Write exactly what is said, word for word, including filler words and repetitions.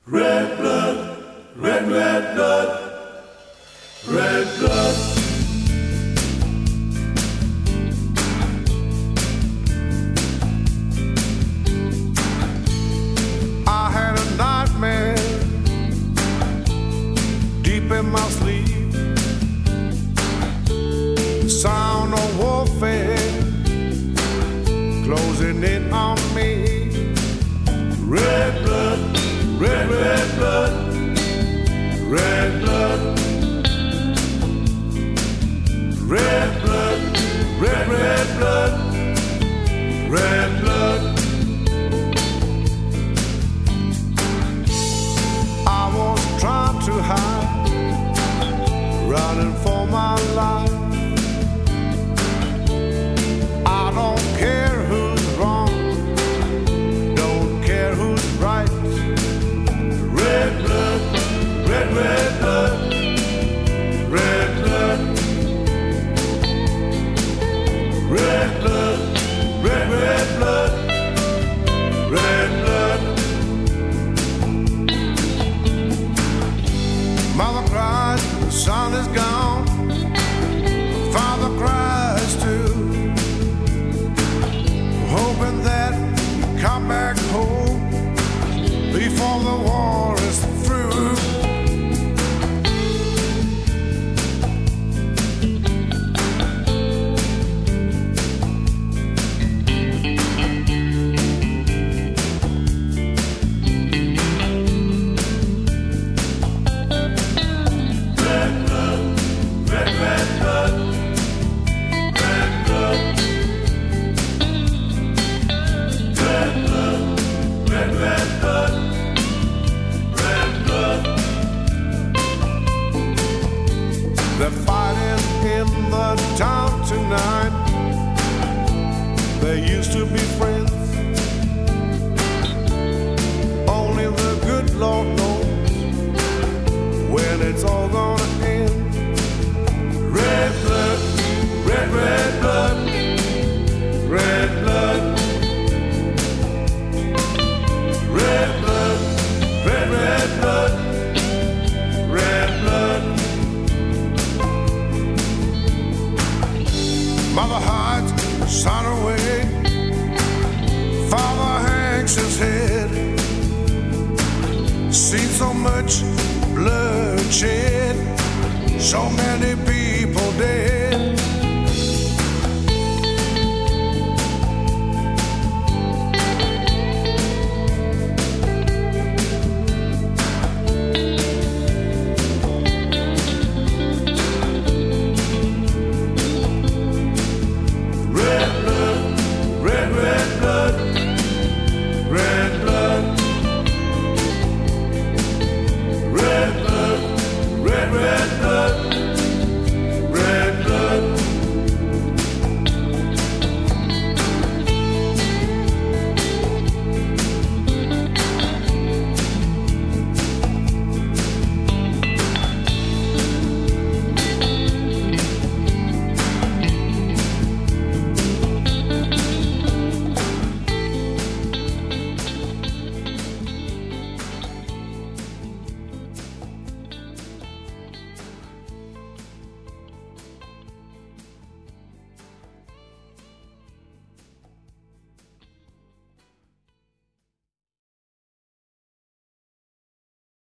Red blood, red, red blood, red blood. I had a nightmare deep in my sleep. The sound of warfare closing in on me. Red blood, red, red blood, red blood, red blood, red, red blood, red blood. I was trying to hide, running for my life. I don't care who's wrong, don't care who's right. Red blood, red, red blood, red blood, red blood, red, red blood, red blood. Mother cries, the son is gone. Father cries too, hoping that you come back home before the war is through. Red blood, red, red blood, red blood, red blood, red, red blood, red blood. They're fighting in the town tonight. They used to be friends. Only the good Lord knows when it's all gonna end. Red blood, red, red blood, red blood, red blood, red, red blood, red blood. Mother hides the son away. Father hangs his head. Seen so much bloodshed, so many people dead.